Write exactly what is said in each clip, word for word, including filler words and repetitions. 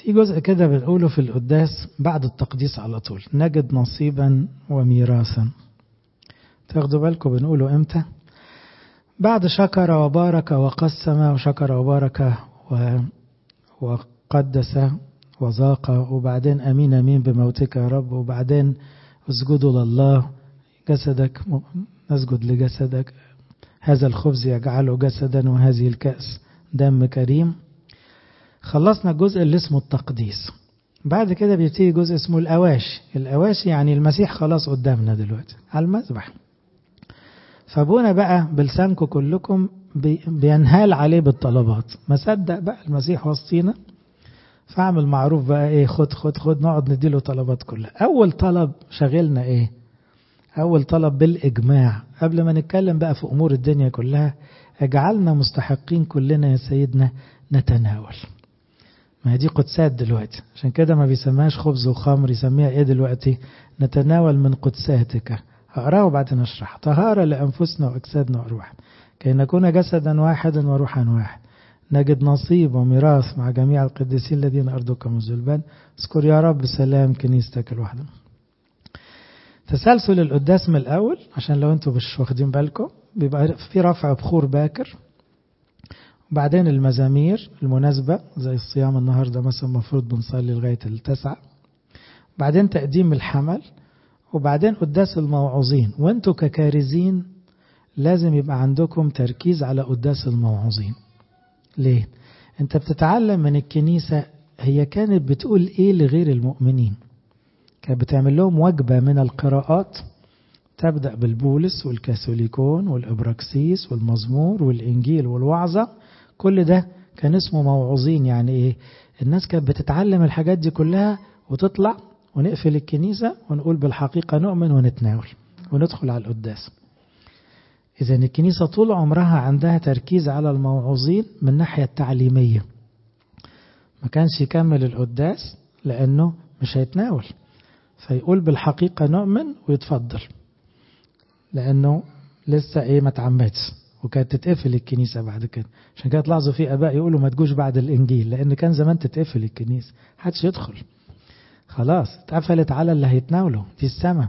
في جزء كده بنقوله في القداس بعد التقديس على طول، نجد نصيبا وميراثا. تاخدوا بالكم بنقوله امتى؟ بعد شكر وبارك وقسم وشكر وبارك وقدس وذاق، وبعدين امين امين بموتك يا رب، وبعدين اسجدوا لله جسدك، نسجد لجسدك، هذا الخبز يجعله جسدا وهذه الكأس دم كريم. خلصنا الجزء اللي اسمه التقديس. بعد كده بيبتدي جزء اسمه الأواشي. الأواشي يعني المسيح خلاص قدامنا دلوقتي على المذبح، فابونا بقى بلسانكم كلكم بينهال عليه بالطلبات. ما صدق بقى المسيح وسطينا، فاعمل معروف بقى ايه، خد خد خد نقعد نديله طلبات كلها. اول طلب شغلنا ايه؟ اول طلب بالإجماع قبل ما نتكلم بقى في امور الدنيا كلها، اجعلنا مستحقين كلنا يا سيدنا نتناول. ما دي قدسات دلوقتي، عشان كده ما بيسماش خبز وخمر، يسميها ايه دلوقتي؟ نتناول من قدساتك. هقراه وبعدين اشرح. طهارة لأنفسنا وأجسادنا وأرواحنا كي نكون جسدا واحدا وروحا واحد، نجد نصيب وميراث مع جميع القديسين الذين أرضك مذلبان. اذكر يا رب سلام كنيستك الواحدة. تسلسل القداس من الأول عشان لو انتوا مش واخدين بالكم، بيبقى في رفع بخور باكر، وبعدين المزامير المناسبة زي الصيام النهاردة مثلا المفروض بنصلي لغاية التسعة، بعدين تقديم الحمل، وبعدين قداس الموعظين. وانتوا ككارزين لازم يبقى عندكم تركيز على قداس الموعظين. ليه؟ انت بتتعلم من الكنيسة هي كانت بتقول ايه لغير المؤمنين. كانت بتعمل لهم وجبة من القراءات تبدأ بالبولس والكاثوليكون والإبراكسيس والمزمور والإنجيل والوعظة. كل ده كان اسمه موعظين. يعني ايه؟ الناس كانت بتتعلم الحاجات دي كلها وتطلع ونقفل الكنيسة ونقول بالحقيقة نؤمن ونتناول وندخل على القداس. إذن الكنيسة طول عمرها عندها تركيز على الموعظين من الناحية التعليمية. ما كانش يكمل القداس لأنه مش هيتناول، فيقول بالحقيقة نؤمن ويتفضل، لأنه لسه إيه ما تعمدش. وكانت تتقفل الكنيسة بعد كده. عشان كده تلاحظوا في أباء يقولوا ما تجوش بعد الإنجيل، لأن كان زمان تتقفل الكنيسة محدش يدخل، خلاص اتقفلت على اللي هيتناولوا دي السماء،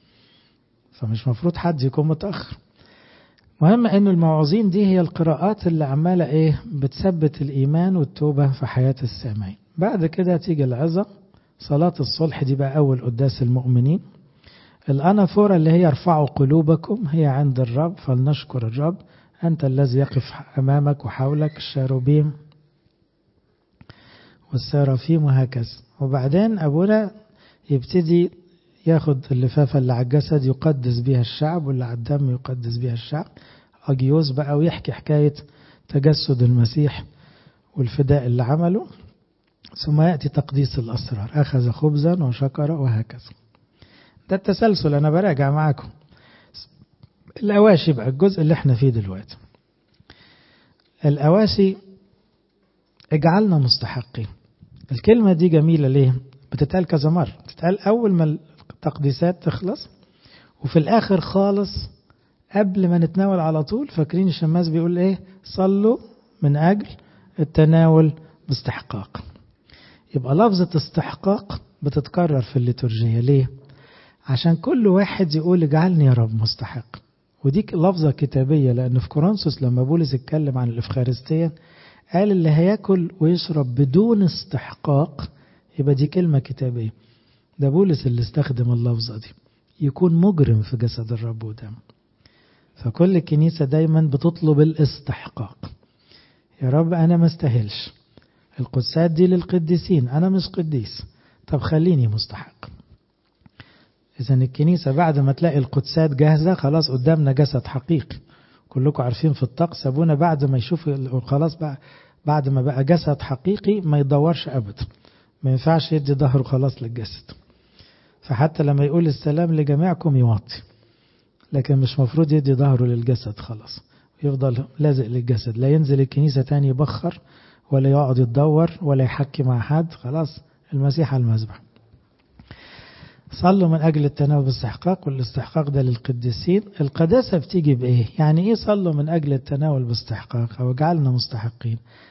فمش مفروض حد يكون متأخر. مهم ان الموعظين دي هي القراءات اللي عمالة ايه بتثبت الإيمان والتوبة في حياة السامعين. بعد كده تيجي العظة. صلاة الصلح دي بقى أول قداس المؤمنين. الأنافورة اللي هي ارفعوا قلوبكم هي عند الرب فلنشكر الرب، أنت الذي يقف أمامك وحولك الشاروبيم والسرافيم وهكذا. وبعدين أبونا يبتدي ياخد اللفافة اللي على الجسد يقدس بها الشعب، واللي على الدم يقدس بها الشعب، أجيوز بقى، ويحكي حكاية تجسد المسيح والفداء اللي عمله. ثم يأتي تقديس الأسرار، أخذ خبزا وشكر وهكذا. ده التسلسل، أنا براجع معاكم. الأواشي بقى الجزء اللي احنا فيه دلوقتي. الأواشي اجعلنا مستحقين. الكلمة دي جميلة ليه؟ بتتقال كذا مرة. بتتقال أول ما التقديسات تخلص، وفي الآخر خالص قبل ما نتناول على طول. فاكرين الشماس بيقول ايه؟ صلوا من أجل التناول باستحقاق. يبقى لفظة استحقاق بتتكرر في الليتورجية. ليه؟ عشان كل واحد يقول اجعلني يا رب مستحق. ودي لفظة كتابية، لأن في كورنثوس لما بولس اتكلم عن الإفخارستية قال اللي هياكل ويشرب بدون استحقاق، يبقى دي كلمة كتابية. ده بولس اللي استخدم اللفظة دي، يكون مجرم في جسد الرب ودم. فكل كنيسة دايما بتطلب الاستحقاق. يا رب أنا ما استاهلش، القدسات دي للقديسين، أنا مش قديس، طب خليني مستحق. إذن الكنيسة بعد ما تلاقي القدسات جاهزة خلاص قدامنا جسد حقيقي. كلكم عارفين في الطقس أبونا بعد ما يشوف خلاص بقى، بعد ما بقى جسد حقيقي ما يدورش أبدا، ما ينفعش يدي ظهره خلاص للجسد. فحتى لما يقول السلام لجميعكم يوطي، لكن مش مفروض يدي ظهره للجسد خلاص، يفضل لازق للجسد. لا ينزل الكنيسة تاني يبخر ولا يقعد يتدور ولا يحكي مع حد، خلاص المسيح على المذبح. صلوا من أجل التناول باستحقاق، والاستحقاق ده للقديسين. القداسة بتيجي بإيه؟ يعني إيه صلوا من أجل التناول باستحقاق أو اجعلنا مستحقين؟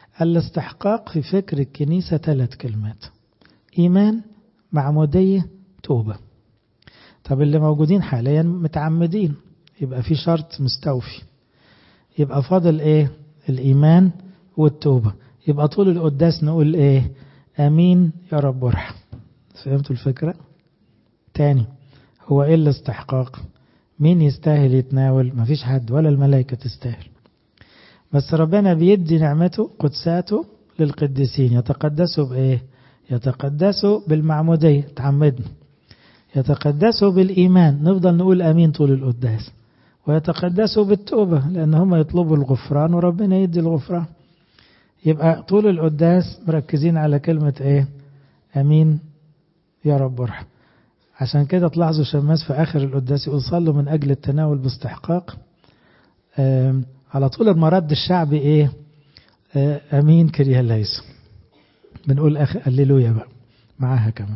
الاستحقاق في فكر الكنيسة ثلاث كلمات: إيمان، معمودية، توبة. طب اللي موجودين حاليا متعمدين، يبقى في شرط مستوفي، يبقى فاضل ايه؟ الإيمان والتوبة. يبقى طول القداس نقول ايه؟ امين يا رب ارحم. فهمتوا الفكرة؟ تاني، هو ايه الاستحقاق؟ مين يستاهل يتناول؟ مفيش حد، ولا الملائكة تستاهل، بس ربنا بيدي نعمته قدساته للقديسين. يتقدسوا بايه؟ يتقدسوا بالمعمودية، تعمدنا. يتقدسوا بالإيمان، نفضل نقول امين طول القداس. ويتقدسوا بالتوبة، لأن هم يطلبوا الغفران وربنا يدي الغفران. يبقى طول القداس مركزين على كلمة ايه؟ امين يا رب ارحم. عشان كده تلاحظوا شماس في آخر القداس يقول صلوا من أجل التناول باستحقاق. على طول المرد الشعبي ايه؟ امين كريه ليس. بنقول اخ هللويا بقى معاها كمان.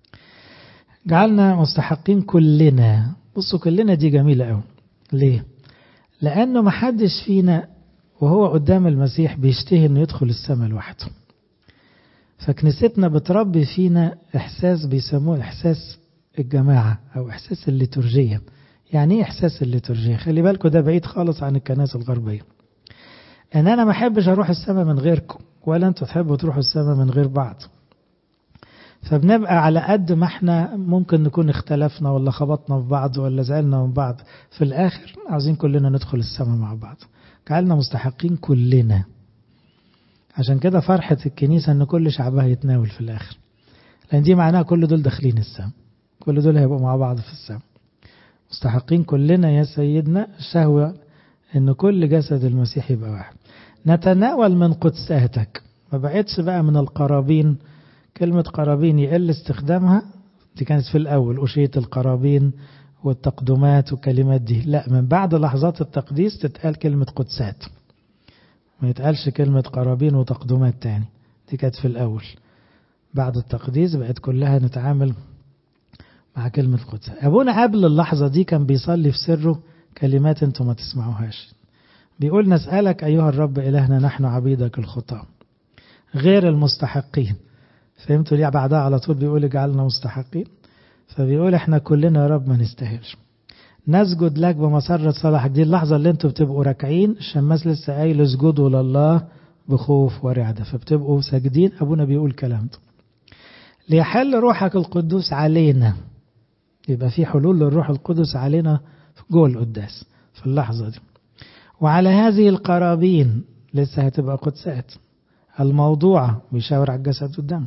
جعلنا مستحقين كلنا. بصوا كلنا دي جميلة قوي. ليه؟ لأنه محدش فينا وهو قدام المسيح بيشتهي انه يدخل السماء لوحده. فكنيستنا بتربي فينا احساس بيسموه احساس الجماعة او احساس الليتورجية. يعني ايه احساس الليتورجية؟ خلي بالكم ده بعيد خالص عن الكنائس الغربية. ان انا ما احبش اروح السماء من غيركم، ولا انتوا تحبوا تروحوا السماء من غير بعض. فبنبقى على قد ما احنا ممكن نكون اختلفنا ولا خبطنا في بعض ولا زعلنا من بعض، في الاخر عاوزين كلنا ندخل السماء مع بعض. جعلنا مستحقين كلنا. عشان كده فرحة الكنيسة ان كل شعبها يتناول في الاخر، لان دي معناها كل دول داخلين السماء، كل دول هيبقوا مع بعض في السماء. مستحقين كلنا يا سيدنا. الشهوة ان كل جسد المسيح يبقى واحد. نتناول من قدساتك. ما بقتش بقى من القرابين. كلمة قرابين يقل استخدامها، دي كانت في الأول أشية القرابين والتقدمات والكلمات دي. لا، من بعد لحظات التقديس تتقال كلمة قدسات، ما يتقالش كلمة قرابين وتقدمات تاني. دي كانت في الأول. بعد التقديس بقت كلها نتعامل مع كلمة قدسات. أبونا قبل اللحظة دي كان بيصلي في سره كلمات انتم ما تسمعوهاش. بيقول نسألك أيها الرب إلهنا نحن عبيدك الخطاة غير المستحقين. فهمتوا ليه بعدها على طول بيقول اجعلنا مستحقين؟ فبيقول احنا كلنا يا رب ما نستاهلش. نسجد لك بمسرة صلاحك. دي اللحظة اللي انتوا بتبقوا راكعين، الشماس لسه قايل اسجدوا لله بخوف ورعدة، فبتبقوا ساجدين. ابونا بيقول كلام ده ليحل روحك القدوس علينا. يبقى في حلول للروح القدس علينا جوه القداس في اللحظة دي. وعلى هذه القرابين لسه هتبقى قدسات الموضوعة، بيشاور على الجسد والدم.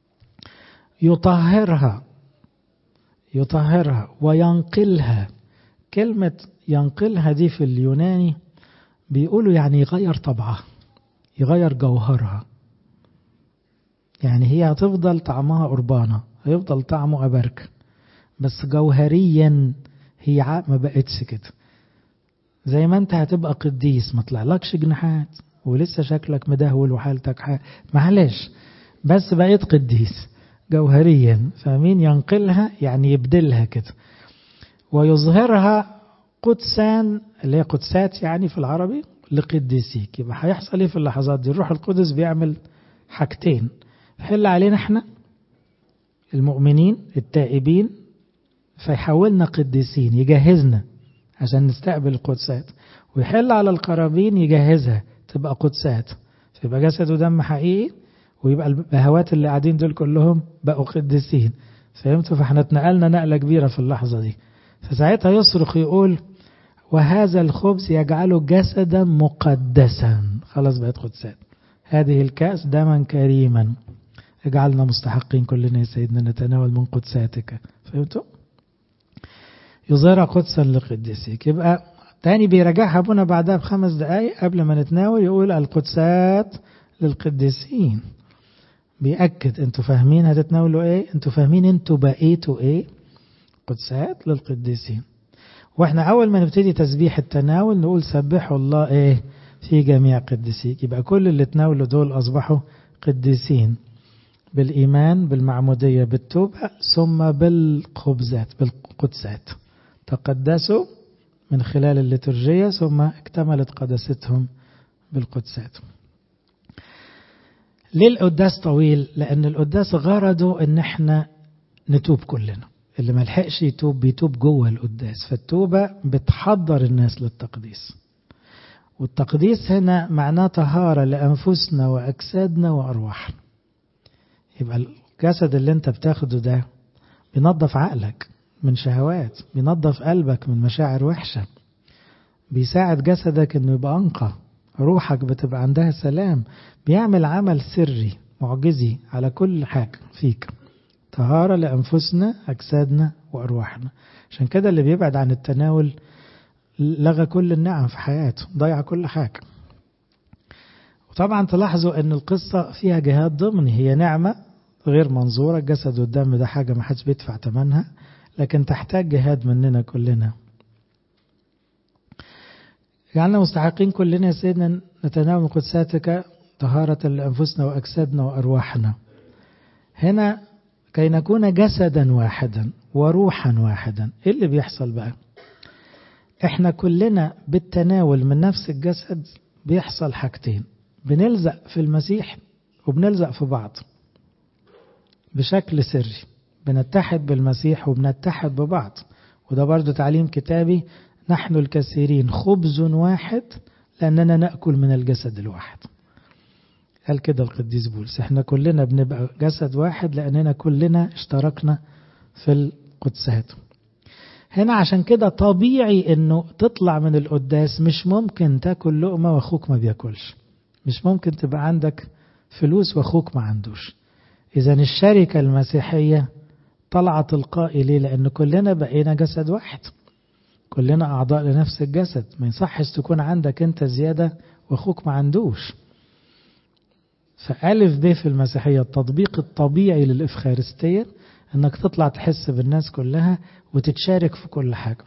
يطهرها يطهرها وينقلها. كلمة ينقلها دي في اليوناني بيقولوا يعني يغير طبعها، يغير جوهرها. يعني هي هتفضل طعمها قربانة، هيفضل طعمه أبركة، بس جوهريا هي ما بقتش كده. زي ما انت هتبقى قديس ما طلعلكش جناحات ولسه شكلك مدهول وحالتك حال، معلش، بس بقيت قديس جوهريا. فمين ينقلها؟ يعني يبدلها كده. ويظهرها قدسان، اللي هي قدسات يعني في العربي، لقديسيك. يبقى هيحصل ايه في اللحظات دي؟ الروح القدس بيعمل حاجتين: يحل علينا احنا المؤمنين التائبين فيحولنا قديسين، يجهزنا عشان نستقبل القدسات، ويحل على القرابين يجهزها تبقى قدسات، فيبقى جسد ودم حقيقي، ويبقى البهوات اللي قاعدين دول كلهم بقوا قديسين. فهمتوا؟ فاحنا اتنقلنا نقلة كبيرة في اللحظة دي. فساعتها يصرخ يقول وهذا الخبز يجعله جسدا مقدسا. خلاص بقت قدسات. هذه الكأس دما كريما. اجعلنا مستحقين كلنا يا سيدنا نتناول من قدساتك. فهمتوا؟ يظهر قدسا لقديسك. يبقى تاني بيراجعها ابونا بعدها بخمس دقايق قبل ما نتناول، يقول القدسات للقديسين. بيأكد انتوا فاهمين هتتناولوا ايه، انتوا فاهمين انتوا بقيتوا ايه. قدسات للقديسين. واحنا اول ما نبتدي تسبيح التناول نقول سبحوا الله ايه في جميع قديسيك. يبقى كل اللي تناولوا دول اصبحوا قديسين بالإيمان بالمعمودية بالتوبة ثم بالخبزات بالقدسات. تقدسوا من خلال الليتورجية ثم اكتملت قداستهم بالقدسات. ليه القداس طويل؟ لأن القداس غرضه إن احنا نتوب كلنا. اللي ما لحقش يتوب بيتوب جوه القداس، فالتوبة بتحضر الناس للتقديس. والتقديس هنا معناه طهارة لأنفسنا وأجسادنا وأرواحنا. يبقى الجسد اللي انت بتاخده ده بينظف عقلك من شهوات، بينظف قلبك من مشاعر وحشة، بيساعد جسدك انه يبقى أنقى، روحك بتبقى عندها سلام، بيعمل عمل سري معجزي على كل حاجة فيك. طهارة لأنفسنا أجسادنا وأرواحنا. عشان كده اللي بيبعد عن التناول لغى كل النعم في حياته، ضيع كل حاجة. وطبعا تلاحظوا ان القصة فيها جهاد ضمني، هي نعمة غير منظورة، الجسد والدم ده حاجة ما حدش بيدفع ثمنها، لكن تحتاج جهاد مننا كلنا. جعلنا مستحقين كلنا يا سيدنا نتناول من قدساتك طهارة لأنفسنا وأجسادنا وأرواحنا. هنا كي نكون جسدا واحدا وروحا واحدا. ايه اللي بيحصل بقى؟ احنا كلنا بالتناول من نفس الجسد بيحصل حاجتين، بنلزق في المسيح وبنلزق في بعض بشكل سري، بنتحد بالمسيح وبنتحد ببعض. وده برضو تعليم كتابي، نحن الكثيرين خبز واحد لأننا نأكل من الجسد الواحد. قال كده القديس بولس، احنا كلنا بنبقى جسد واحد لأننا كلنا اشتركنا في القدسات. هنا عشان كده طبيعي انه تطلع من القداس مش ممكن تاكل لقمة واخوك ما بياكلش، مش ممكن تبقى عندك فلوس واخوك ما عندوش. اذا الشركة المسيحية طلع تلقائي. ليه؟ لان كلنا بقينا جسد واحد، كلنا اعضاء لنفس الجسد. ما يصحش تكون عندك انت زيادة واخوك ما عندوش. فألف ب في المسيحية التطبيق الطبيعي للإفخارستية انك تطلع تحس بالناس كلها وتتشارك في كل حاجة.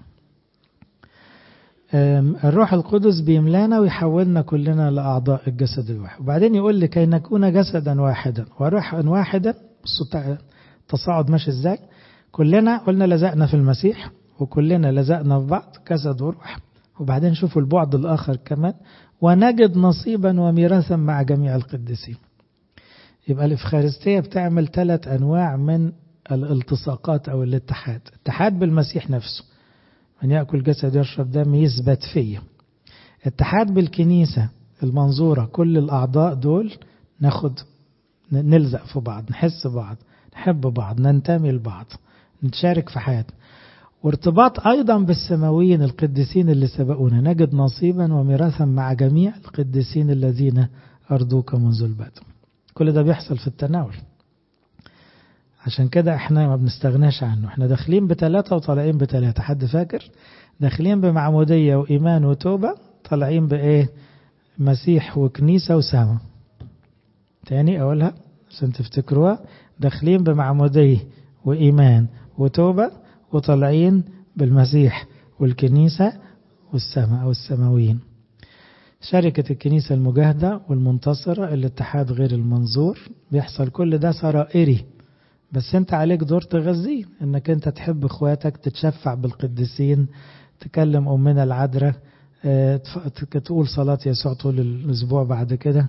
الروح القدس بيملانا ويحولنا كلنا لأعضاء الجسد الواحد. وبعدين يقول لي كي نكون جسدا واحدا وروحا واحدا. بصوا التصاعد ماشي ازاي. كلنا قلنا لزقنا في المسيح وكلنا لزقنا في بعض جسد وروح. وبعدين شوفوا البعد الآخر كمان، ونجد نصيبا وميراثا مع جميع القديسين. يبقى الإفخارستية بتعمل ثلاث أنواع من الالتصاقات أو الاتحاد. اتحاد بالمسيح نفسه، من يأكل جسد يشرب دم يثبت فيه. اتحاد بالكنيسة المنظورة، كل الأعضاء دول ناخد نلزق في بعض، نحس بعض، نحب بعض، ننتمي لبعض، نتشارك في حياتنا. وارتباط أيضا بالسماويين القديسين اللي سبقونا، نجد نصيبا وميراثا مع جميع القديسين الذين أرضوك منذ البدء. كل ده بيحصل في التناول. عشان كده احنا ما بنستغناش عنه. احنا داخلين بثلاثة وطالعين بثلاثة. حد فاكر؟ داخلين بمعمودية وإيمان وتوبة، طالعين بإيه؟ مسيح وكنيسة وسما. تاني أقولها عشان تفتكروها. داخلين بمعمودية وإيمان وتوبة، وطالعين بالمسيح والكنيسة والسما أو السماويين. شركة الكنيسة المجاهدة والمنتصرة، الاتحاد غير المنظور، بيحصل كل ده سرائري، بس انت عليك دور تغذيه، انك انت تحب اخواتك، تتشفع بالقديسين، تكلم امنا العذراء، تقول صلاة يسوع طول الاسبوع بعد كده.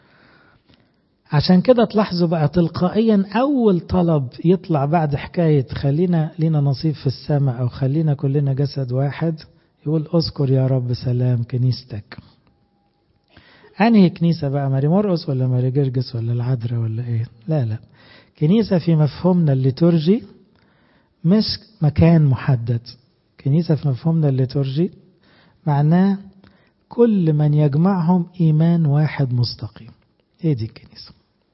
عشان كده تلاحظوا بقى تلقائيا اول طلب يطلع بعد حكاية خلينا لينا نصيب في السماء او خلينا كلنا جسد واحد، يقول اذكر يا رب سلام كنيستك. انهي كنيسة بقى؟ ماري مرقس ولا ماري جرجس ولا العذراء ولا ايه؟ لا لا، كنيسة في مفهومنا الليتورجي مش مكان محدد. كنيسة في مفهومنا الليتورجي معناه كل من يجمعهم إيمان واحد مستقيم. ايه دي الكنيسة؟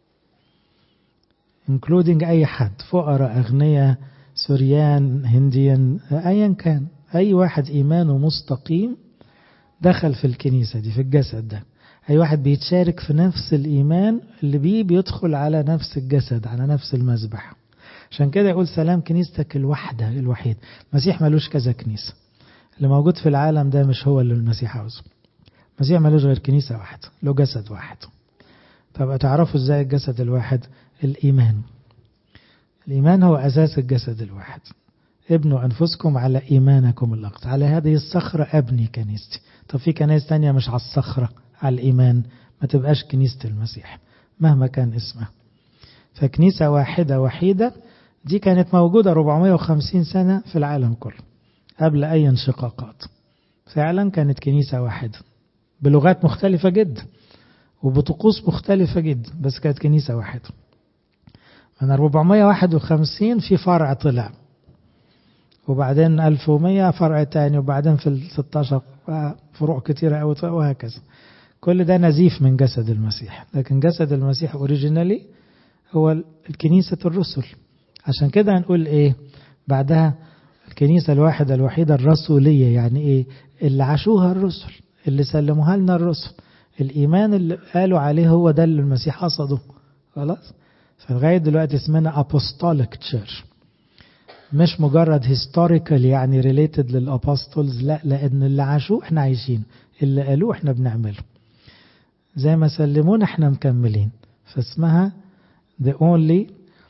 including أي حد، فقراء أغنياء سوريان هنديان أيا كان، أي واحد إيمانه مستقيم دخل في الكنيسة دي، في الجسد ده. أي واحد بيتشارك في نفس الإيمان اللي بيه بيدخل على نفس الجسد، على نفس المذبح. عشان كده يقول سلام كنيستك الوحدة الوحيد. المسيح ملوش كذا كنيسة، اللي موجود في العالم ده مش هو اللي المسيح عاوزه. المسيح ملوش غير كنيسة واحدة، له جسد واحد. طب تعرفوا ازاي الجسد الواحد؟ الإيمان. الإيمان هو أساس الجسد الواحد. ابنوا أنفسكم على إيمانكم الأقدس، على هذه الصخرة أبني كنيستي. طب في كنائس تانية مش على الصخرة، على الإيمان، ما تبقاش كنيسة المسيح. مهما كان اسمها. فكنيسة واحدة وحيدة دي كانت موجودة أربعمائة وخمسين سنة في العالم كله قبل أي انشقاقات. فعلا كانت كنيسة واحدة بلغات مختلفة جدا وبطقوس مختلفة جدا، بس كانت كنيسة واحدة. من أربعمائة وواحد وخمسين في فرع طلع، وبعدين ألف ومئة فرع تاني، وبعدين في الستاشر فروع كتيرة أوي، وهكذا. كل ده نزيف من جسد المسيح، لكن جسد المسيح أوريجينالي هو الكنيسة الرسل. عشان كده هنقول إيه بعدها؟ الكنيسة الواحدة الوحيدة الرسولية. يعني إيه؟ اللي عاشوها الرسل، اللي سلموها لنا الرسل، الإيمان اللي قالوا عليه هو ده اللي المسيح قصده. خلاص؟ فلغاية دلوقتي اسمنا Apostolic Church، مش مجرد historical يعني related للأبوستولز، لا، لأن اللي عاشوه احنا عايشين، اللي قالوه احنا بنعمله، زي ما سلمونا احنا مكملين. فاسمها the only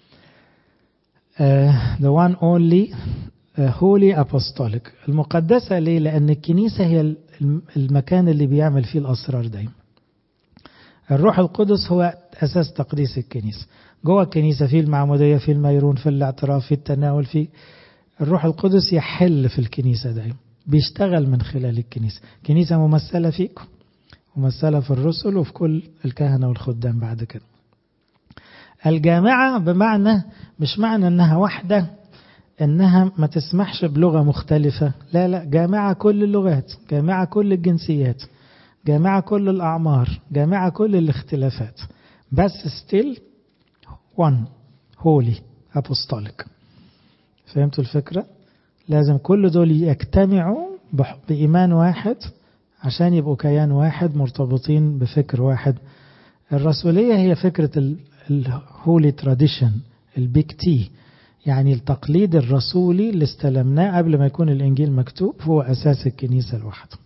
uh, the one only uh, holy apostolic، المقدسة. ليه؟ لأن الكنيسة هي المكان اللي بيعمل فيه الأسرار دايما. الروح القدس هو أساس تقديس الكنيسة. جوه الكنيسة في المعمودية، في الميرون، في الاعتراف، في التناول، في الروح القدس يحل في الكنيسة دايما، بيشتغل من خلال الكنيسة. كنيسة ممثلة فيكم، ممثلة في الرسل وفي كل الكهنة والخدام بعد كده. الجامعة بمعنى، مش معنى انها واحدة انها ما تسمحش بلغة مختلفة، لا لا، جامعة كل اللغات، جامعة كل الجنسيات، جامعة كل الأعمار، جامعة كل الاختلافات، بس still one holy apostolic. فهمتوا الفكرة؟ لازم كل دول يجتمعوا بإيمان واحد عشان يبقوا كيان واحد مرتبطين بفكر واحد. الرسولية هي فكرة الهولي تراديشن، البيك تي، يعني التقليد الرسولي اللي استلمناه قبل ما يكون الإنجيل مكتوب، هو أساس الكنيسة الواحدة.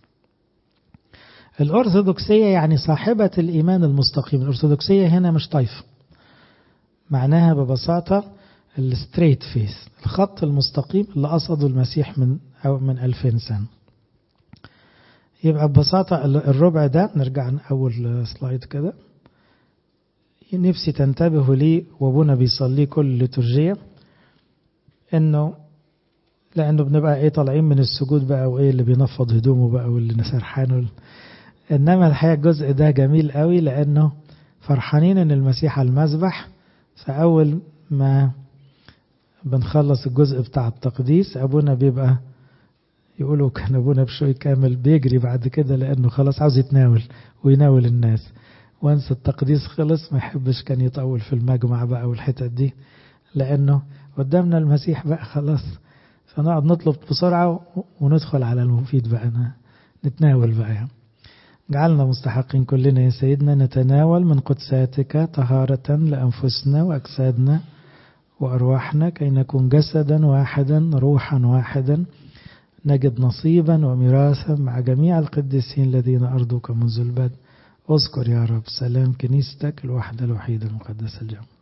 الأرثوذكسية يعني صاحبة الإيمان المستقيم. الأرثوذكسية هنا مش طائفة، معناها ببساطة الستريت فيس، الخط المستقيم اللي قصده المسيح من أو من ألفين سنة. يبقى ببساطة الربع ده، نرجع أول سلايد كده، نفسي تنتبهوا لي وابونا بيصلي كل ليتورجية، إنه لأنه بنبقى إيه طالعين من السجود بقى، وإيه اللي بينفض هدومه بقى واللي نسرحانه. إنما الحقيقة الجزء ده جميل قوي، لأنه فرحانين إن المسيح على المذبح. فأول ما بنخلص الجزء بتاع التقديس، أبونا بيبقى يقولوا كان أبونا بشوي كامل بيجري بعد كده، لأنه خلاص عاوز يتناول ويناول الناس. وانس التقديس خلص ما يحبش كان يطول في المجمع بقى والحتت دي، لأنه قدامنا المسيح بقى خلاص. فنقعد نطلب بسرعة وندخل على المفيد بقى، نتناول بقى يعني. جعلنا مستحقين كلنا يا سيدنا نتناول من قدساتك طهارة لأنفسنا وأجسادنا وأرواحنا، كي نكون جسدا واحدا روحا واحدا، نجد نصيبا وميراثا مع جميع القديسين الذين أرضوك منذ البدء. اذكر يا رب سلام كنيستك الوحدة الوحيدة المقدسة الجامعة.